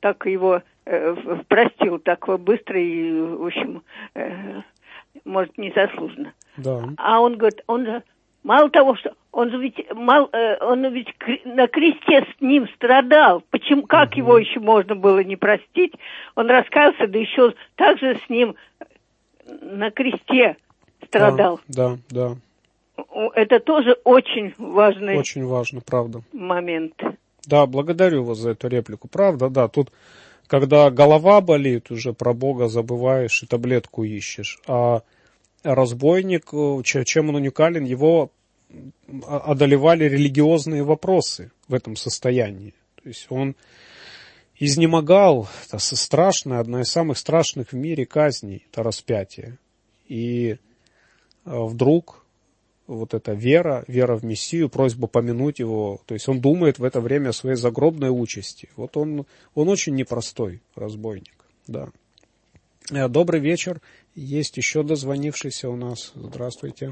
так его э, простил так быстро и, в общем, э, может, незаслуженно. Да. А он говорит, он же, мало того, что он же ведь, мал, э, он ведь на кресте с ним страдал. Почему, как угу. его еще можно было не простить? Он раскаялся, да еще также с ним на кресте страдал. Да, да, да. Это тоже очень важный Очень важно, правда. момент. Да, благодарю вас за эту реплику. Правда, да, тут, когда голова болит, уже про Бога забываешь и таблетку ищешь. А разбойник, чем он уникален, его одолевали религиозные вопросы в этом состоянии. То есть он изнемогал, это страшная, одна из самых страшных в мире казней, это распятие. И вдруг вот эта вера, вера в Мессию, просьба помянуть его, то есть он думает в это время о своей загробной участи. Вот он, он очень непростой разбойник, да. Добрый вечер. Есть еще дозвонившийся у нас. Здравствуйте.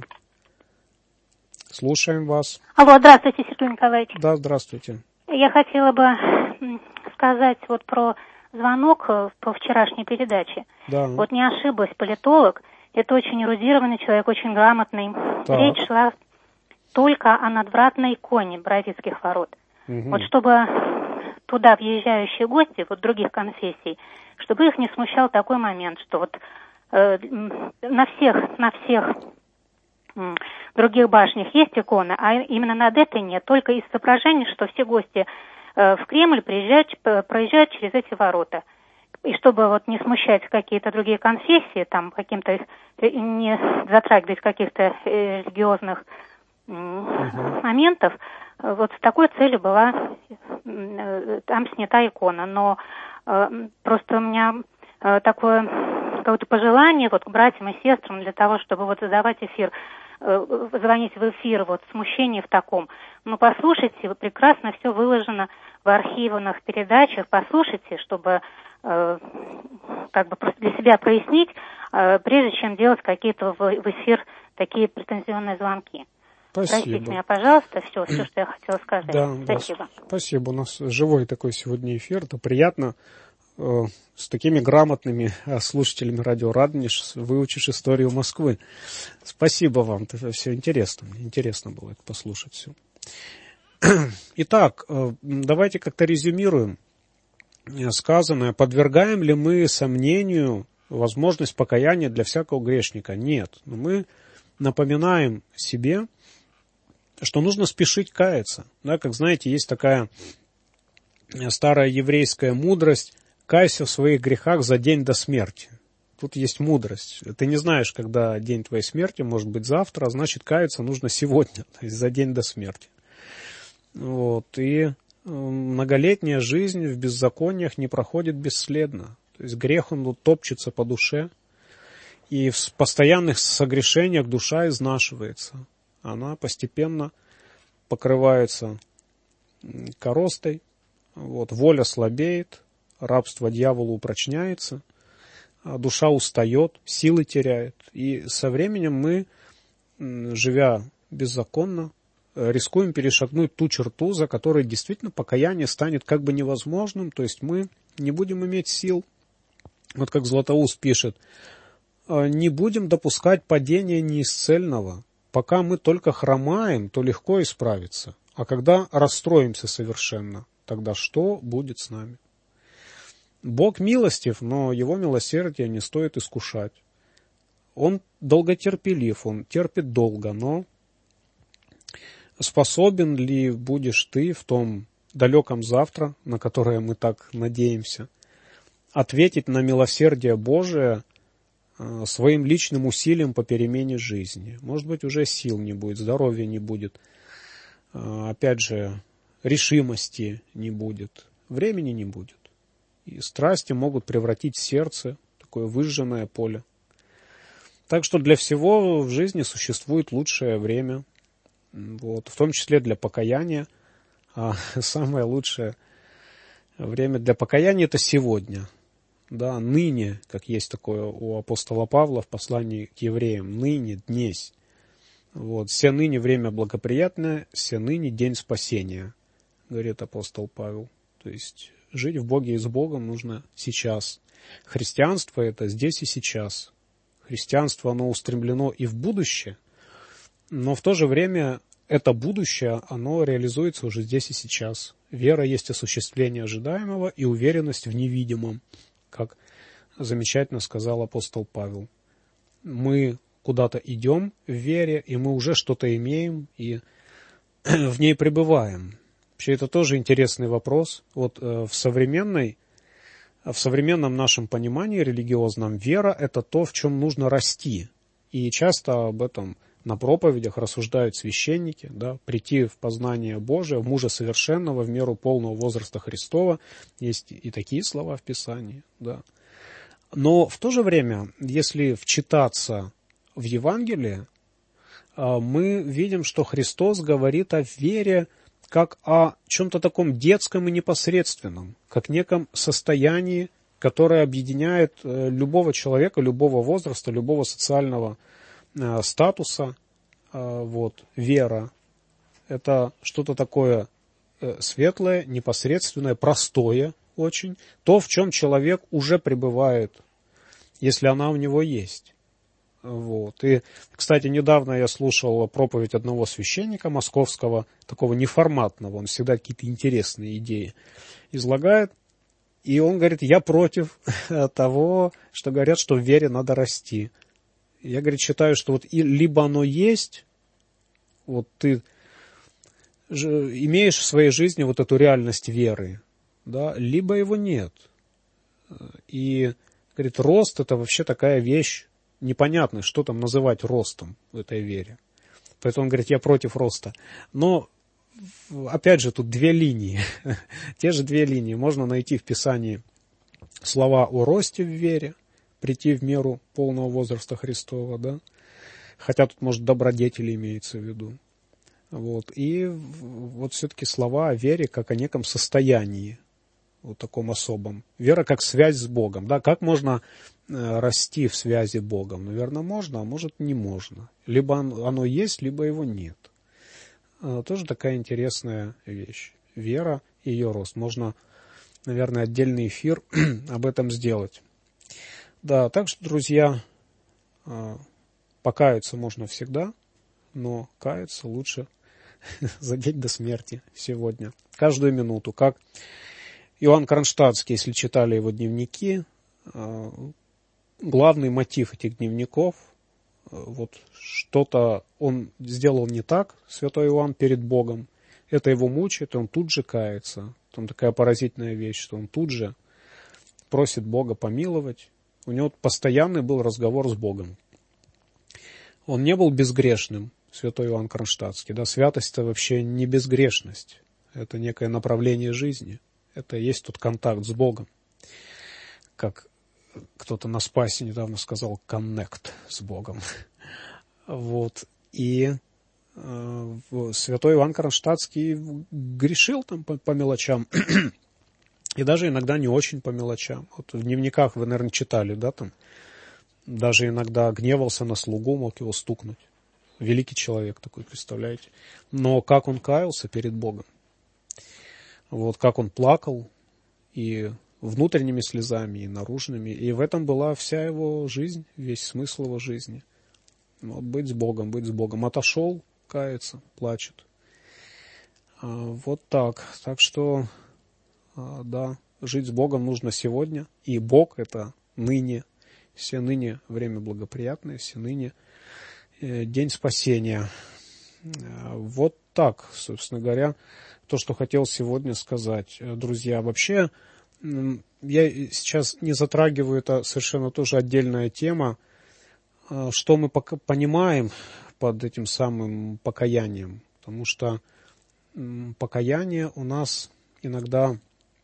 Слушаем вас. Алло, здравствуйте, Сергей Николаевич. Да, здравствуйте. Я хотела бы сказать вот про звонок по вчерашней передаче. Да. Вот не ошиблась, политолог. Это очень эрудированный человек, очень грамотный. Так. Речь шла только о надвратной иконе Боровицких ворот. Угу. Вот чтобы туда въезжающие гости, вот других конфессий, чтобы их не смущал такой момент, что вот э, на всех, на всех э, других башнях есть иконы, а именно над этой нет, только из соображений, что все гости э, в Кремль приезжают, проезжают через эти ворота. И чтобы вот не смущать какие-то другие конфессии, там каким-то не затрагивать каких-то религиозных uh-huh. моментов, вот с такой целью была там снята икона. Но э, просто у меня э, такое какое-то пожелание вот к братьям и сестрам для того, чтобы вот задавать эфир, э, звонить в эфир, вот смущение в таком. Ну, послушайте, прекрасно все выложено в архивных передачах, послушайте, чтобы э, как бы просто для себя прояснить, э, прежде чем делать какие-то в, в эфир такие претензионные звонки. Спасибо. Простите меня, пожалуйста, все, все, что я хотела сказать. Да, Спасибо. Да, спасибо. У нас живой такой сегодня эфир. Это приятно. Э, с такими грамотными слушателями радио Радонеж выучишь историю Москвы. Спасибо вам. Это все интересно. Интересно было это послушать все. Итак, э, давайте как-то резюмируем сказанное. Подвергаем ли мы сомнению возможность покаяния для всякого грешника? Нет. Но мы напоминаем себе, что нужно спешить каяться. Да, как знаете, есть такая старая еврейская мудрость: кайся в своих грехах за день до смерти. Тут есть мудрость. Ты не знаешь, когда день твоей смерти, может быть завтра, а значит каяться нужно сегодня, то есть за день до смерти. Вот. И многолетняя жизнь в беззакониях не проходит бесследно. То есть грех, он топчется по душе, и в постоянных согрешениях душа изнашивается. Она постепенно покрывается коростой, вот, воля слабеет, рабство дьяволу упрочняется, душа устает, силы теряет. И со временем мы, живя беззаконно, рискуем перешагнуть ту черту, за которой действительно покаяние станет как бы невозможным, то есть мы не будем иметь сил. Вот как Златоуст пишет: не будем допускать падения неисцельного. Пока мы только хромаем, то легко исправиться. А когда расстроимся совершенно, тогда что будет с нами? Бог милостив, но Его милосердие не стоит искушать. Он долготерпелив, Он терпит долго, но способен ли будешь ты в том далеком завтра, на которое мы так надеемся, ответить на милосердие Божие своим личным усилием по перемене жизни? Может быть, уже сил не будет, здоровья не будет, опять же, решимости не будет, времени не будет. И страсти могут превратить сердце в такое выжженное поле. Так что для всего в жизни существует лучшее время, вот, в том числе для покаяния. А самое лучшее время для покаяния — это сегодня. Да, ныне, как есть такое у апостола Павла в послании к евреям, ныне, днесь. Вот, «Се ныне время благоприятное, се ныне день спасения», говорит апостол Павел. То есть Жить в Боге и с Богом нужно сейчас. Христианство – это здесь и сейчас. Христианство, оно устремлено и в будущее, но в то же время это будущее, оно реализуется уже здесь и сейчас. Вера есть осуществление ожидаемого и уверенность в невидимом, как замечательно сказал апостол Павел. Мы куда-то идем в вере, и мы уже что-то имеем, и в ней пребываем. Вообще, это тоже интересный вопрос. Вот э, в современной, в современном нашем понимании религиозном вера – это то, в чем нужно расти. И часто об этом на проповедях рассуждают священники, да, прийти в познание Божие, в мужа совершенного, в меру полного возраста Христова. Есть и такие слова в Писании, да. Но в то же время, если вчитаться в Евангелие, мы видим, что Христос говорит о вере как о чем-то таком детском и непосредственном, как неком состоянии, которое объединяет любого человека, любого возраста, любого социального статуса. Вот, вера – это что-то такое светлое, непосредственное, простое очень, то, в чем человек уже пребывает, если она у него есть. Вот. И, кстати, недавно я слушал проповедь одного священника московского, такого неформатного, он всегда какие-то интересные идеи излагает, и он говорит: я против того, что говорят, что в вере надо расти. Я, говорит, считаю, что вот и либо оно есть, вот ты же имеешь в своей жизни вот эту реальность веры, да, либо его нет. И, говорит, рост — это вообще такая вещь непонятная, что там называть ростом в этой вере. Поэтому он говорит: я против роста. Но, опять же, тут две линии. Те же две линии. Можно найти в Писании слова о росте в вере, прийти в меру полного возраста Христова, да, хотя тут, может, добродетели имеется в виду. Вот. И вот все-таки слова о вере как о неком состоянии, вот таком особом. Вера как связь с Богом, да, как можно э, расти в связи с Богом? Наверное, можно, а может, не можно. Либо оно, оно есть, либо его нет. Э, тоже такая интересная вещь. Вера и ее рост. Можно, наверное, отдельный эфир об этом сделать. Да, так что, друзья, покаяться можно всегда, но каяться лучше за день до смерти сегодня, каждую минуту. Как Иоанн Кронштадтский, если читали его дневники, главный мотив этих дневников, вот что-то он сделал не так, святой Иоанн, перед Богом, это его мучает, и он тут же кается. Там такая поразительная вещь, что он тут же просит Бога помиловать. У него постоянный был разговор с Богом. Он не был безгрешным, святой Иоанн Кронштадтский. Да, святость – это вообще не безгрешность. Это некое направление жизни. Это и есть тот контакт с Богом. Как кто-то на Спасе недавно сказал, коннект с Богом. Вот. И э, святой Иоанн Кронштадтский грешил там по, по мелочам. И даже иногда не очень по мелочам. Вот в дневниках вы, наверное, читали, да, там. Даже иногда гневался на слугу, мог его стукнуть. Великий человек такой, представляете. Но как он каялся перед Богом. Вот как он плакал и внутренними слезами, и наружными. И в этом была вся его жизнь, весь смысл его жизни. Вот быть с Богом, быть с Богом. Отошел, кается, плачет. Вот так. Так что... Да, жить с Богом нужно сегодня, и Бог — это ныне, все ныне время благоприятное, все ныне э, день спасения. Вот так, собственно говоря, то, что хотел сегодня сказать. Друзья, вообще, я сейчас не затрагиваю, это совершенно тоже отдельная тема, что мы понимаем под этим самым покаянием, потому что покаяние у нас иногда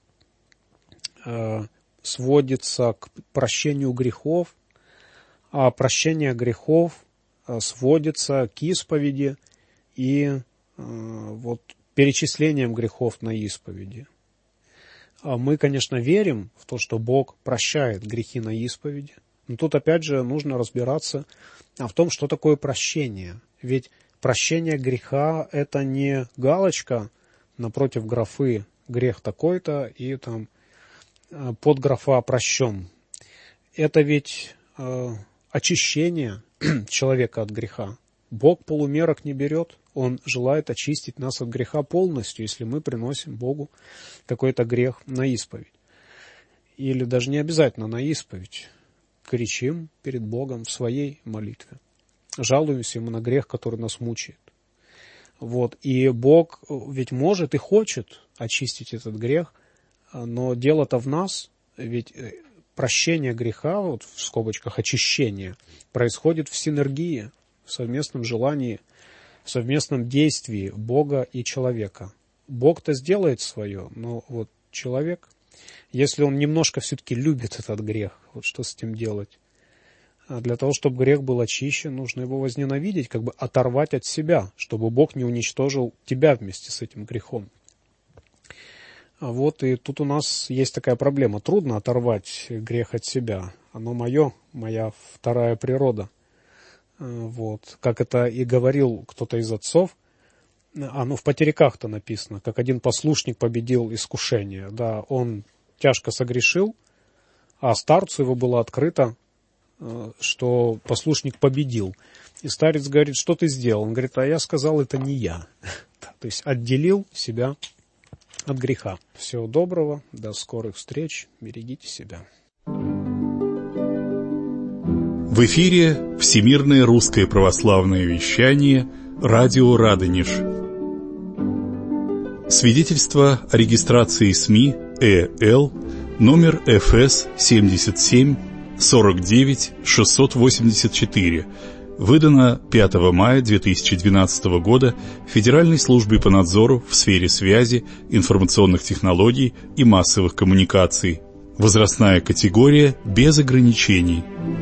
сводится к прощению грехов, а прощение грехов сводится к исповеди и вот перечислением грехов на исповеди. Мы, конечно, верим в то, что Бог прощает грехи на исповеди, но тут опять же нужно разбираться в том, что такое прощение. Ведь прощение греха – это не галочка напротив графы «грех такой-то» и там подграфа «прощен». Это ведь э, очищение человека от греха. Бог полумерок не берет, Он желает очистить нас от греха полностью, если мы приносим Богу какой-то грех на исповедь. Или даже не обязательно на исповедь. Кричим перед Богом в своей молитве. Жалуемся Ему на грех, который нас мучает. Вот. И Бог ведь может и хочет очистить этот грех, но дело-то в нас, ведь прощение греха, вот в скобочках очищение, происходит в синергии, в совместном желании, в совместном действии Бога и человека. Бог-то сделает свое, но вот человек, если он немножко все-таки любит этот грех, вот что с этим делать? А для того, чтобы грех был очищен, нужно его возненавидеть, как бы оторвать от себя, чтобы Бог не уничтожил тебя вместе с этим грехом. А вот и тут у нас есть такая проблема. Трудно оторвать грех от себя. Оно мое, моя вторая природа. Вот. Как это и говорил кто-то из отцов, оно в потеряках-то написано, как один послушник победил искушение. Да, он тяжко согрешил, а старцу его было открыто, что послушник победил. И старец говорит, что ты сделал? Он говорит, а я сказал, это не я. То есть отделил себя от греха. Всего доброго, до скорых встреч, берегите себя. В эфире Всемирное русское православное вещание, радио Радонеж. Свидетельство о регистрации СМИ ЭЛ, номер эф эс семьдесят семь сорок девять шестьсот восемьдесят четыре, выдано пятого мая две тысячи двенадцатого года Федеральной службой по надзору в сфере связи, информационных технологий и массовых коммуникаций. Возрастная категория без ограничений.